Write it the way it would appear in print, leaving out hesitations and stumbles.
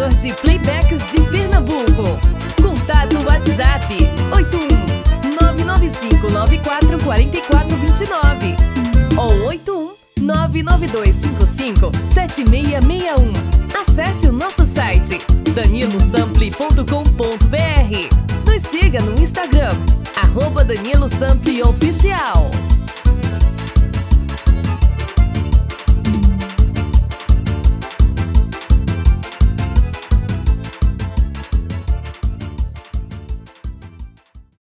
produtor de playbacks de Pernambuco. Contato WhatsApp 81-995944429 ou 81-99255-7661. Acesse o nosso site danilosample.com.br. Nos siga no Instagram @DaniloSample Oficial.